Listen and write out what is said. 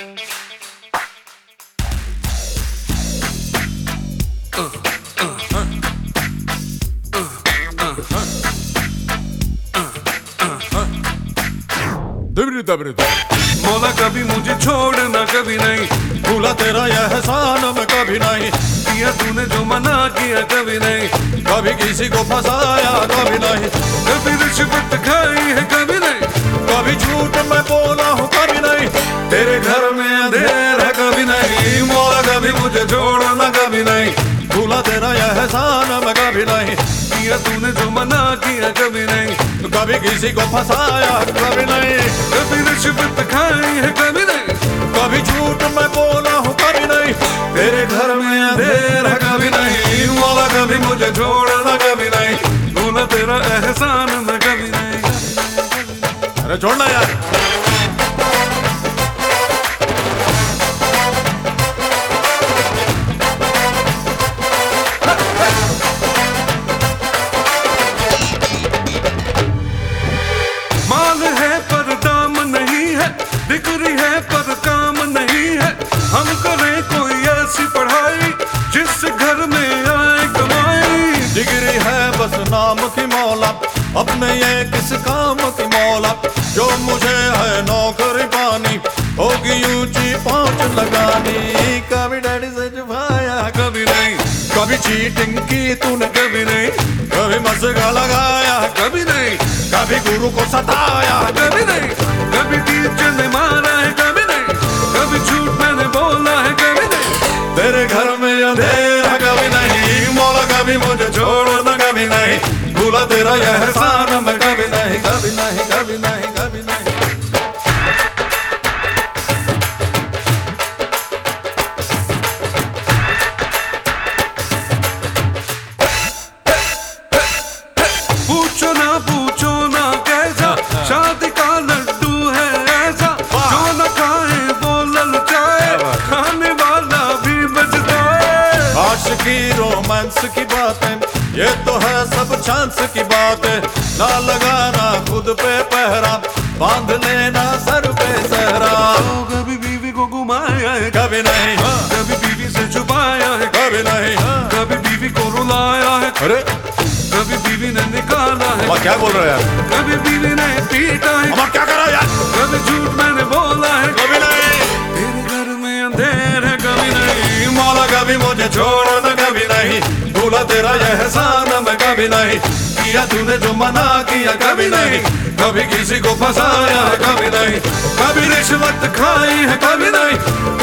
मौला कभी मुझे छोड़ना कभी नहीं, भूला तेरा यह एहसान मैं कभी नहीं, किया तूने जो मना किया कभी नहीं, कभी किसी को फंसाया कभी नहीं, कभी रिश्वत खाई है कभी नहीं, कभी झूठ मैं बोला हूँ कभी नहीं, तेरे घर में अंधेर है कभी नहीं, मौला कभी मुझे छोड़ना कभी नहीं, भूला तेरा यह एहसान मैं कभी नहीं, किया तूने जो मना किया कभी नहीं, कभी किसी को फंसाया कभी नहीं, कभी रिश्वत खाई है कभी नहीं, कभी झूठ मैं बोला हूँ कभी नहीं, तेरे घर में अंधेर है कभी नहीं, मौला कभी मुझे छोड़ना कभी नहीं, भूला तेरा एहसान मैं कभी नहीं। अरे छोड़ना यार। माल है पर दाम नहीं है, डिग्री है पर काम नहीं है, हम करें कोई ऐसी पढ़ाई जिस घर में आए कमाई। डिग्री है बस नाम की मौला, अपने ये किस काम की मौला, जो मुझे है नौकरी पानी, होगी ऊंची पहुंच लगानी, कभी डैडी से छुपाया कभी नहीं, कभी चीटिंग की तूने कभी नहीं, कभी मस्का लगाया कभी नहीं, कभी गुरु को सताया कभी नहीं, कभी टीचर ने मारा है कभी नहीं, कभी झूठ मैंने बोला है कभी नहीं, तेरे घर में अंधेरा कभी नहीं, मौला कभी मुझे छोड़ना कभी नहीं, भूला तेरा यह एहसान मैं कभी नहीं, कभी नहीं, कभी नहीं, कभी नहीं। पूछो ना कैसा शादी का लड्डू है ऐसा, जो न खाए वो ललचाए, खाने वाला भी बचता है। आशिकी रोमांस की बातें ये तो है सब चांस की बातें, ना लगाना खुद पे पहरा, बांध लेना सर पे सहरा, कभी बीवी को घुमाया है कभी नहीं, कभी बीवी से छुपाया है कभी नहीं, कभी बीवी को रुलाया है, अरे कभी बीवी ने निकाला है, क्या बोल रहे हो यार, कभी बीवी ने पीटा है, क्या करा यार, कभी झूठ मैंने बोला है कभी नहीं, तेरे घर में अंधेर है कभी नहीं, मौला कभी मुझे छोड़ना कभी नहीं, भूला तेरा यह एहसान मैं कभी नहीं, किया तूने जो मना किया कभी नहीं, कभी किसी को फंसाया है कभी नहीं, कभी रिश्वत खाई है कभी नहीं,